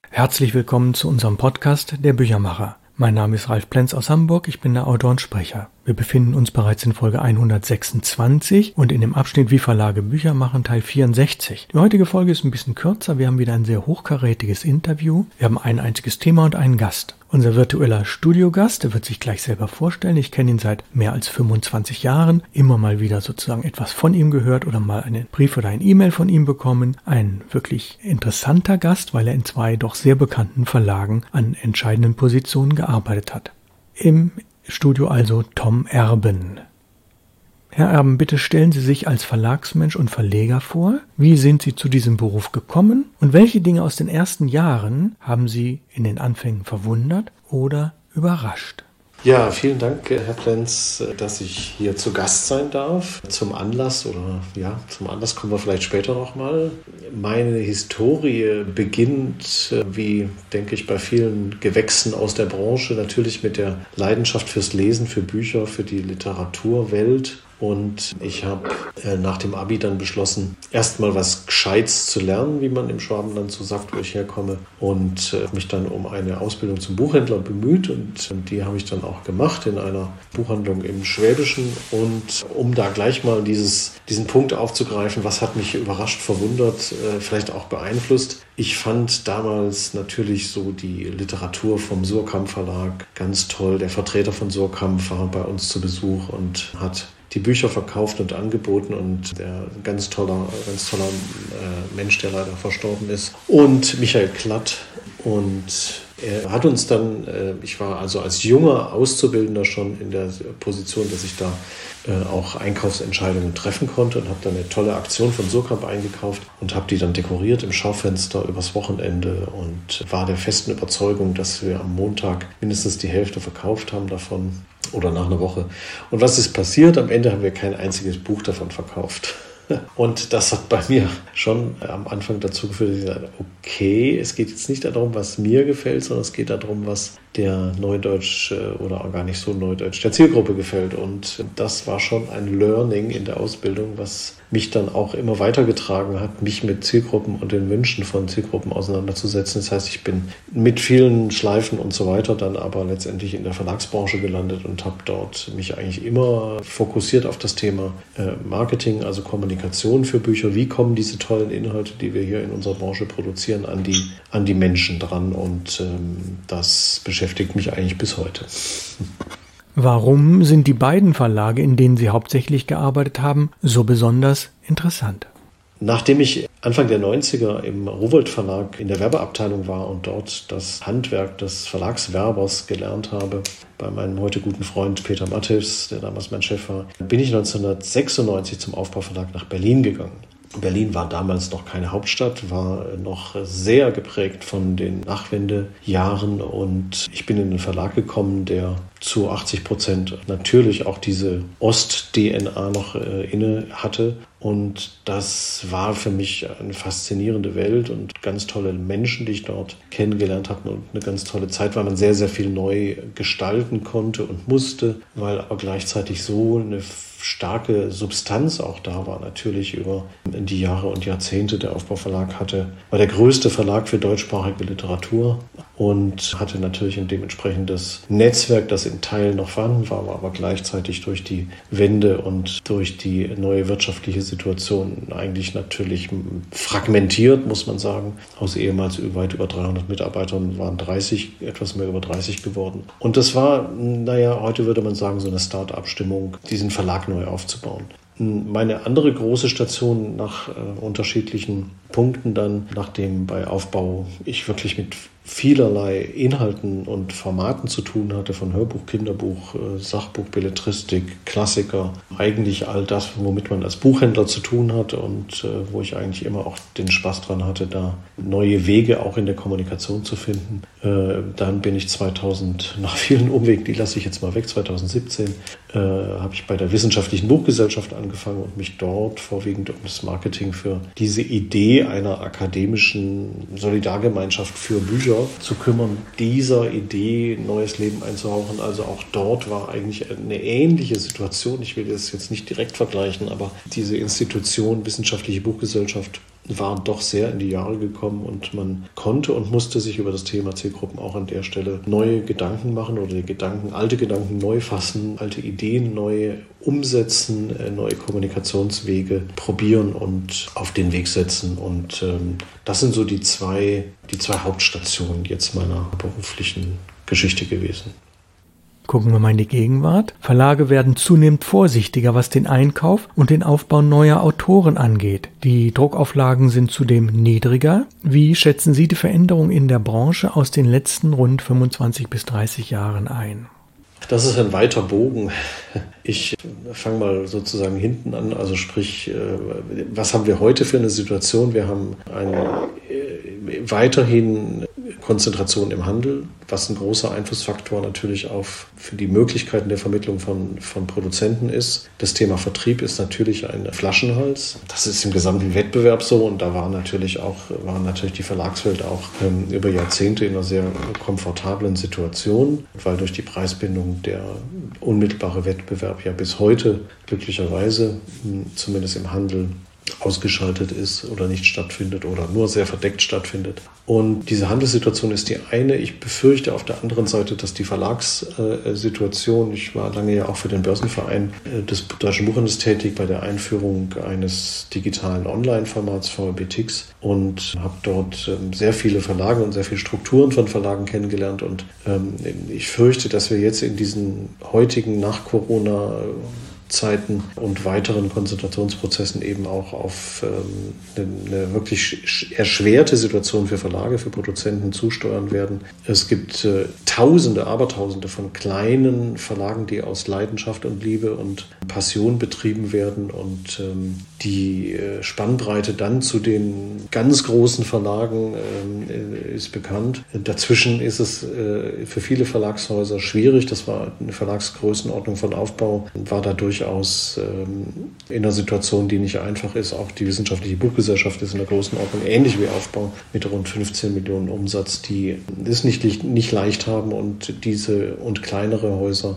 Herzlich willkommen zu unserem Podcast Der Büchermacher. Mein Name ist Ralf Plenz aus Hamburg, ich bin der Autor und Sprecher. Wir befinden uns bereits in Folge 126 und in dem Abschnitt Wie Verlage Bücher machen Teil 64. Die heutige Folge ist ein bisschen kürzer, wir haben wieder ein sehr hochkarätiges Interview. Wir haben ein einziges Thema und einen Gast. Unser virtueller Studiogast, der wird sich gleich selber vorstellen. Ich kenne ihn seit mehr als 25 Jahren, immer mal wieder sozusagen etwas von ihm gehört oder mal einen Brief oder ein E-Mail von ihm bekommen. Ein wirklich interessanter Gast, weil er in 2 doch sehr bekannten Verlagen an entscheidenden Positionen gearbeitet hat. Im Studio also Tom Erben. Herr Erben, bitte stellen Sie sich als Verlagsmensch und Verleger vor. Wie sind Sie zu diesem Beruf gekommen und welche Dinge aus den ersten Jahren haben Sie in den Anfängen verwundert oder überrascht? Ja, vielen Dank, Herr Plenz, dass ich hier zu Gast sein darf. Zum Anlass kommen wir vielleicht später nochmal. Meine Historie beginnt, wie denke ich, bei vielen Gewächsen aus der Branche, natürlich mit der Leidenschaft fürs Lesen, für Bücher, für die Literaturwelt. Und ich habe nach dem Abi dann beschlossen, erstmal was Gescheites zu lernen, wie man im Schwabenland so sagt, wo ich herkomme. Und mich dann um eine Ausbildung zum Buchhändler bemüht. Und die habe ich dann auch gemacht in einer Buchhandlung im Schwäbischen. Und um da gleich mal diesen Punkt aufzugreifen, was hat mich überrascht, verwundert, vielleicht auch beeinflusst. Ich fand damals natürlich so die Literatur vom Suhrkamp Verlag ganz toll. Der Vertreter von Suhrkamp war bei uns zu Besuch und hat die Bücher verkauft und angeboten und der ganz toller Mensch, der leider verstorben ist, und Michael Klatt. Und er hat uns dann, ich war also als junger Auszubildender schon in der Position, dass ich da auch Einkaufsentscheidungen treffen konnte und habe dann eine tolle Aktion von Suhrkamp eingekauft und habe die dann dekoriert im Schaufenster übers Wochenende und war der festen Überzeugung, dass wir am Montag mindestens die Hälfte verkauft haben davon oder nach einer Woche. Und was ist passiert? Am Ende haben wir kein einziges Buch davon verkauft. Und das hat bei mir schon am Anfang dazu geführt, dass ich gesagt habe, okay, es geht jetzt nicht darum, was mir gefällt, sondern es geht darum, was der Neudeutsch oder auch gar nicht so Neudeutsch der Zielgruppe gefällt. Und das war schon ein Learning in der Ausbildung, was mich dann auch immer weitergetragen hat, mich mit Zielgruppen und den Wünschen von Zielgruppen auseinanderzusetzen. Das heißt, ich bin mit vielen Schleifen und so weiter dann aber letztendlich in der Verlagsbranche gelandet und habe dort mich eigentlich immer fokussiert auf das Thema Marketing, also Kommunikation für Bücher. Wie kommen diese tollen Inhalte, die wir hier in unserer Branche produzieren, an die Menschen dran? Und das beschäftigt mich eigentlich bis heute. Warum sind die beiden Verlage, in denen Sie hauptsächlich gearbeitet haben, so besonders interessant? Nachdem ich Anfang der 90er im Rowohlt Verlag in der Werbeabteilung war und dort das Handwerk des Verlagswerbers gelernt habe, bei meinem heute guten Freund Peter Matthews, der damals mein Chef war, bin ich 1996 zum Aufbauverlag nach Berlin gegangen. Berlin war damals noch keine Hauptstadt, war noch sehr geprägt von den Nachwendejahren und ich bin in den Verlag gekommen, der zu 80% natürlich auch diese Ost-DNA noch inne hatte. Und das war für mich eine faszinierende Welt und ganz tolle Menschen, die ich dort kennengelernt habe und eine ganz tolle Zeit, weil man sehr, sehr viel neu gestalten konnte und musste, weil aber gleichzeitig so eine starke Substanz auch da war, natürlich über die Jahre und Jahrzehnte. Der Aufbauverlag war der größte Verlag für deutschsprachige Literatur und hatte natürlich ein dementsprechendes Netzwerk, das in Teilen noch vorhanden war, aber gleichzeitig durch die Wende und durch die neue wirtschaftliche Situation eigentlich natürlich fragmentiert, muss man sagen. Aus ehemals weit über 300 Mitarbeitern waren etwas mehr über 30 geworden. Und das war, heute würde man sagen, so eine Start-up-Stimmung, diesen Verlag neu aufzubauen. Meine andere große Station nach unterschiedlichen Punkten dann, nachdem bei Aufbau ich wirklich mit vielerlei Inhalten und Formaten zu tun hatte, von Hörbuch, Kinderbuch, Sachbuch, Belletristik, Klassiker, eigentlich all das, womit man als Buchhändler zu tun hat und wo ich eigentlich immer auch den Spaß dran hatte, da neue Wege auch in der Kommunikation zu finden. Dann bin ich 2000, nach vielen Umwegen, die lasse ich jetzt mal weg, 2017, habe ich bei der Wissenschaftlichen Buchgesellschaft angefangen und mich dort vorwiegend um das Marketing für diese Idee einer akademischen Solidargemeinschaft für Bücher zu kümmern, dieser Idee neues Leben einzuhauchen. Also auch dort war eigentlich eine ähnliche Situation. Ich will das jetzt nicht direkt vergleichen, aber diese Institution, Wissenschaftliche Buchgesellschaft, war doch sehr in die Jahre gekommen und man konnte und musste sich über das Thema Zielgruppen auch an der Stelle neue Gedanken machen oder alte Gedanken neu fassen, alte Ideen neu umsetzen, neue Kommunikationswege probieren und auf den Weg setzen. Und das sind so die zwei Hauptstationen jetzt meiner beruflichen Geschichte gewesen. Gucken wir mal in die Gegenwart. Verlage werden zunehmend vorsichtiger, was den Einkauf und den Aufbau neuer Autoren angeht. Die Druckauflagen sind zudem niedriger. Wie schätzen Sie die Veränderung in der Branche aus den letzten rund 25 bis 30 Jahren ein? Das ist ein weiter Bogen. Ich fange mal sozusagen hinten an, also sprich, was haben wir heute für eine Situation? Wir haben weiterhin Konzentration im Handel, was ein großer Einflussfaktor natürlich für die Möglichkeiten der Vermittlung von Produzenten ist. Das Thema Vertrieb ist natürlich ein Flaschenhals. Das ist im gesamten Wettbewerb so und da waren natürlich die Verlagswelt auch über Jahrzehnte in einer sehr komfortablen Situation, weil durch die Preisbindung der unmittelbare Wettbewerb ja bis heute glücklicherweise zumindest im Handel ausgeschaltet ist oder nicht stattfindet oder nur sehr verdeckt stattfindet. Und diese Handelssituation ist die eine. Ich befürchte auf der anderen Seite, dass die Verlagssituation, ich war lange ja auch für den Börsenverein des Deutschen Buchhandels tätig bei der Einführung eines digitalen Online-Formats VRBTix und habe dort sehr viele Verlage und sehr viele Strukturen von Verlagen kennengelernt und ich fürchte, dass wir jetzt in diesen heutigen Nach-Corona Zeiten und weiteren Konzentrationsprozessen eben auch auf eine wirklich erschwerte Situation für Verlage, für Produzenten zusteuern werden. Es gibt Abertausende von kleinen Verlagen, die aus Leidenschaft und Liebe und Passion betrieben werden und die Spannbreite dann zu den ganz großen Verlagen ist bekannt. Dazwischen ist es für viele Verlagshäuser schwierig. Das war eine Verlagsgrößenordnung von Aufbau, war da durchaus in einer Situation, die nicht einfach ist. Auch die Wissenschaftliche Buchgesellschaft ist in der Größenordnung ähnlich wie Aufbau mit rund 15 Millionen Umsatz, die es nicht leicht haben und diese und kleinere Häuser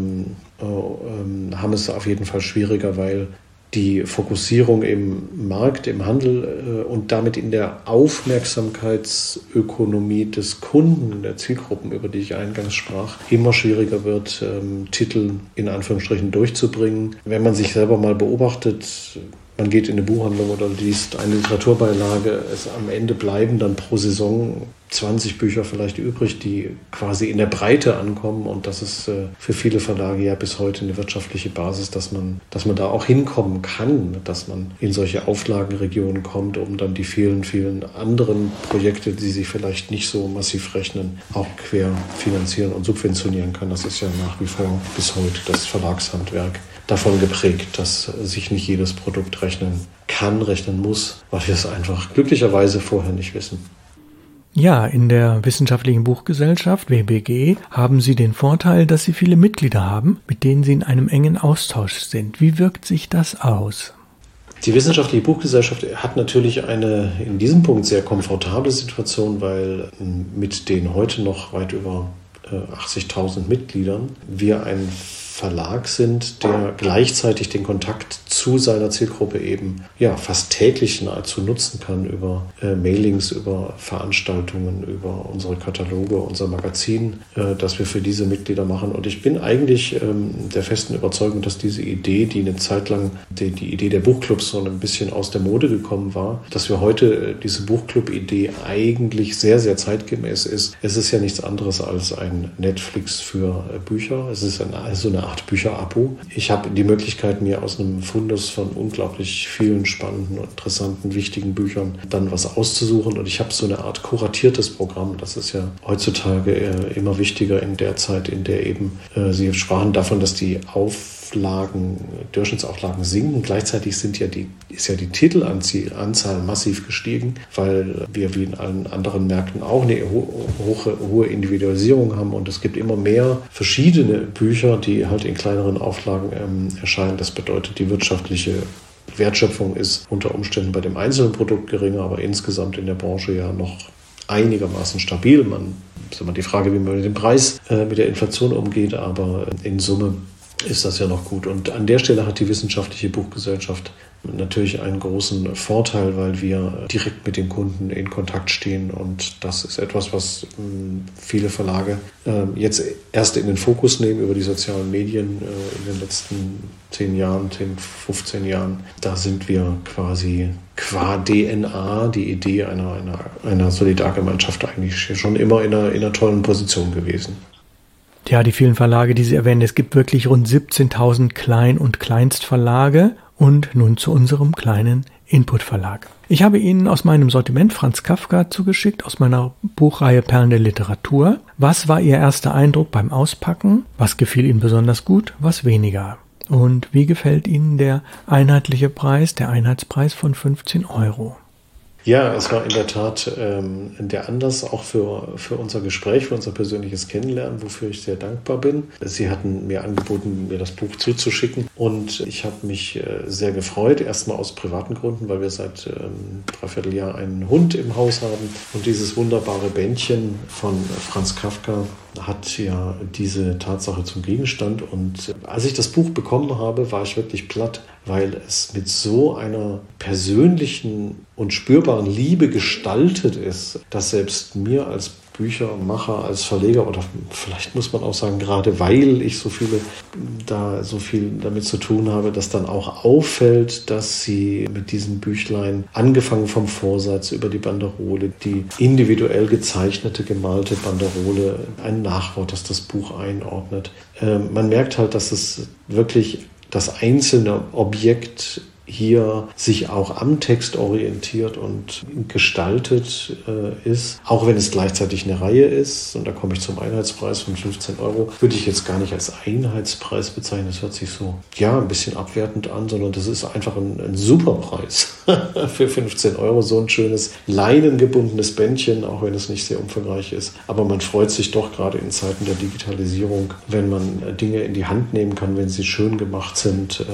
haben es auf jeden Fall schwieriger, weil die Fokussierung im Markt, im Handel und damit in der Aufmerksamkeitsökonomie des Kunden, der Zielgruppen, über die ich eingangs sprach, immer schwieriger wird, Titel in Anführungsstrichen durchzubringen. Wenn man sich selber mal beobachtet, man geht in eine Buchhandlung oder liest eine Literaturbeilage, am Ende bleiben dann pro Saison 20 Bücher vielleicht übrig, die quasi in der Breite ankommen und das ist für viele Verlage ja bis heute eine wirtschaftliche Basis, dass man da auch hinkommen kann, dass man in solche Auflagenregionen kommt, um dann die vielen, vielen anderen Projekte, die sich vielleicht nicht so massiv rechnen, auch quer finanzieren und subventionieren kann. Das ist ja nach wie vor bis heute das Verlagshandwerk davon geprägt, dass sich nicht jedes Produkt rechnen muss, weil wir es einfach glücklicherweise vorher nicht wissen. Ja, in der Wissenschaftlichen Buchgesellschaft, WBG, haben Sie den Vorteil, dass Sie viele Mitglieder haben, mit denen Sie in einem engen Austausch sind. Wie wirkt sich das aus? Die Wissenschaftliche Buchgesellschaft hat natürlich eine in diesem Punkt sehr komfortable Situation, weil mit den heute noch weit über 80.000 Mitgliedern wir ein Verlag sind, der gleichzeitig den Kontakt zu seiner Zielgruppe eben fast täglich nahezu nutzen kann über Mailings, über Veranstaltungen, über unsere Kataloge, unser Magazin, das wir für diese Mitglieder machen. Und ich bin eigentlich der festen Überzeugung, dass diese Idee, die eine Zeit lang die Idee der Buchclubs so ein bisschen aus der Mode gekommen war, dass wir heute diese Buchclub-Idee eigentlich sehr, sehr zeitgemäß ist. Es ist ja nichts anderes als ein Netflix für Bücher. Es ist so eine Art Bücherabo. Ich habe die Möglichkeit, mir aus einem Fundus von unglaublich vielen spannenden, interessanten, wichtigen Büchern dann was auszusuchen. Und ich habe so eine Art kuratiertes Programm. Das ist ja heutzutage immer wichtiger in der Zeit, in der eben Sie sprachen davon, dass die Durchschnittsauflagen sinken. Gleichzeitig ist ja die Titelanzahl massiv gestiegen, weil wir wie in allen anderen Märkten auch eine hohe Individualisierung haben und es gibt immer mehr verschiedene Bücher, die halt in kleineren Auflagen erscheinen. Das bedeutet, die wirtschaftliche Wertschöpfung ist unter Umständen bei dem einzelnen Produkt geringer, aber insgesamt in der Branche ja noch einigermaßen stabil. Ist immer die Frage, wie man mit dem Preis, mit der Inflation umgeht, aber in Summe ist das ja noch gut. Und an der Stelle hat die Wissenschaftliche Buchgesellschaft natürlich einen großen Vorteil, weil wir direkt mit den Kunden in Kontakt stehen. Und das ist etwas, was viele Verlage jetzt erst in den Fokus nehmen über die sozialen Medien in den letzten 10 Jahren, 15 Jahren. Da sind wir quasi qua DNA, die Idee einer Solidargemeinschaft eigentlich schon immer in einer tollen Position gewesen. Ja, die vielen Verlage, die Sie erwähnen, es gibt wirklich rund 17.000 Klein- und Kleinstverlage. Und nun zu unserem kleinen Input-Verlag. Ich habe Ihnen aus meinem Sortiment Franz Kafka zugeschickt, aus meiner Buchreihe Perlen der Literatur. Was war Ihr erster Eindruck beim Auspacken? Was gefiel Ihnen besonders gut, was weniger? Und wie gefällt Ihnen der einheitliche Preis, der Einheitspreis von 15 €? Ja, es war in der Tat der Anlass auch für unser Gespräch, für unser persönliches Kennenlernen, wofür ich sehr dankbar bin. Sie hatten mir angeboten, mir das Buch zuzuschicken und ich habe mich sehr gefreut, erstmal aus privaten Gründen, weil wir seit dreiviertel Jahr einen Hund im Haus haben und dieses wunderbare Bändchen von Franz Kafka hat ja diese Tatsache zum Gegenstand. Und als ich das Buch bekommen habe, war ich wirklich platt, weil es mit so einer persönlichen und spürbaren Liebe gestaltet ist, dass selbst mir als Büchermacher, als Verleger oder vielleicht muss man auch sagen, gerade weil ich so viel damit zu tun habe, dass dann auch auffällt, dass sie mit diesen Büchlein, angefangen vom Vorsatz über die Banderole, die individuell gezeichnete, gemalte Banderole, ein Nachwort, das das Buch einordnet. Man merkt halt, dass es wirklich das einzelne Objekt hier sich auch am Text orientiert und gestaltet ist, auch wenn es gleichzeitig eine Reihe ist. Und da komme ich zum Einheitspreis von 15 €. Würde ich jetzt gar nicht als Einheitspreis bezeichnen. Das hört sich so, ein bisschen abwertend an, sondern das ist einfach ein super Preis für 15 €. So ein schönes leinengebundenes Bändchen, auch wenn es nicht sehr umfangreich ist. Aber man freut sich doch gerade in Zeiten der Digitalisierung, wenn man Dinge in die Hand nehmen kann, wenn sie schön gemacht sind.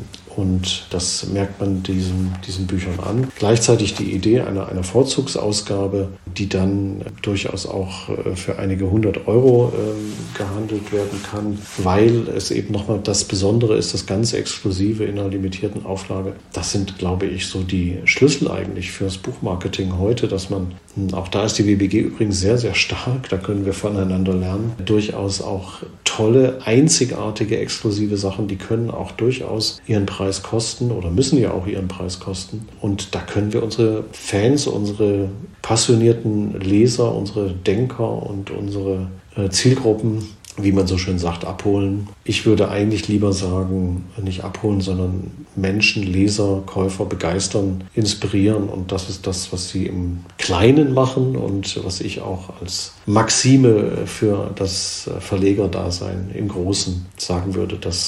Und das merkt man diesen Büchern an. Gleichzeitig die Idee einer Vorzugsausgabe, die dann durchaus auch für einige 100 € gehandelt werden kann, weil es eben nochmal das Besondere ist, das ganz Exklusive in einer limitierten Auflage. Das sind, glaube ich, so die Schlüssel eigentlich fürs Buchmarketing heute, dass man, auch da ist die WBG übrigens sehr, sehr stark, da können wir voneinander lernen, durchaus auch tolle, einzigartige, exklusive Sachen, die können auch durchaus ihren Preis kosten oder müssen ja auch ihren Preis kosten. Und da können wir unsere Fans, unsere passionierten Leser, unsere Denker und unsere Zielgruppen, wie man so schön sagt, abholen. Ich würde eigentlich lieber sagen, nicht abholen, sondern Menschen, Leser, Käufer begeistern, inspirieren. Und das ist das, was sie im Kleinen machen und was ich auch als Maxime für das Verlegerdasein im Großen sagen würde, dass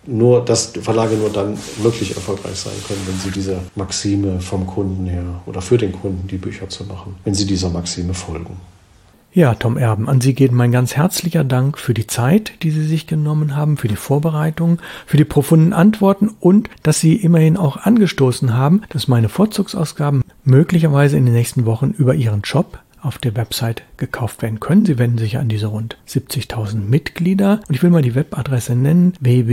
Verlage nur dann wirklich erfolgreich sein können, wenn sie dieser Maxime vom Kunden her oder für den Kunden die Bücher zu machen, wenn sie dieser Maxime folgen. Ja, Tom Erben, an Sie geht mein ganz herzlicher Dank für die Zeit, die Sie sich genommen haben, für die Vorbereitung, für die profunden Antworten und dass Sie immerhin auch angestoßen haben, dass meine Vorzugsausgaben möglicherweise in den nächsten Wochen über Ihren Shop auf der Website gekauft werden können. Sie wenden sich an diese rund 70.000 Mitglieder und ich will mal die Webadresse nennen,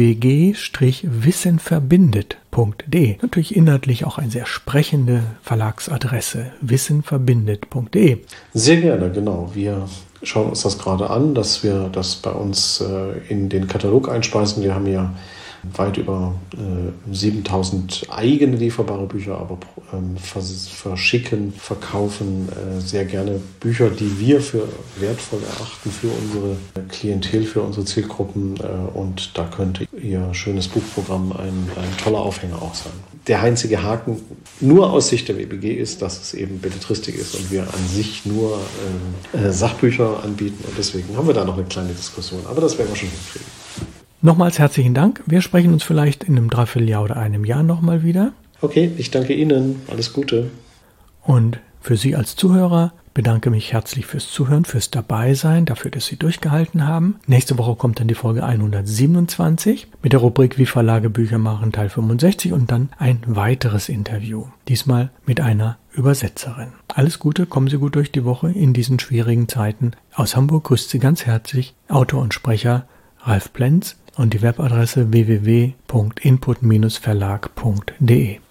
www.wissenverbindet.de. Natürlich inhaltlich auch eine sehr sprechende Verlagsadresse, wissenverbindet.de. Sehr gerne, genau. Wir schauen uns das gerade an, dass wir das bei uns in den Katalog einspeisen. Wir haben ja weit über 7.000 eigene lieferbare Bücher, aber verschicken, verkaufen sehr gerne Bücher, die wir für wertvoll erachten für unsere Klientel, für unsere Zielgruppen. Und da könnte Ihr schönes Buchprogramm ein toller Aufhänger auch sein. Der einzige Haken nur aus Sicht der WBG ist, dass es eben Belletristik ist und wir an sich nur Sachbücher anbieten. Und deswegen haben wir da noch eine kleine Diskussion. Aber das werden wir schon hinkriegen. Nochmals herzlichen Dank. Wir sprechen uns vielleicht in einem Dreivierteljahr oder einem Jahr nochmal wieder. Okay, ich danke Ihnen. Alles Gute. Und für Sie als Zuhörer bedanke mich herzlich fürs Zuhören, fürs Dabeisein, dafür, dass Sie durchgehalten haben. Nächste Woche kommt dann die Folge 127 mit der Rubrik Wie Verlage Bücher machen, Teil 65 und dann ein weiteres Interview. Diesmal mit einer Übersetzerin. Alles Gute, kommen Sie gut durch die Woche in diesen schwierigen Zeiten. Aus Hamburg grüßt Sie ganz herzlich Autor und Sprecher Ralf Plenz und die Webadresse www.input-verlag.de.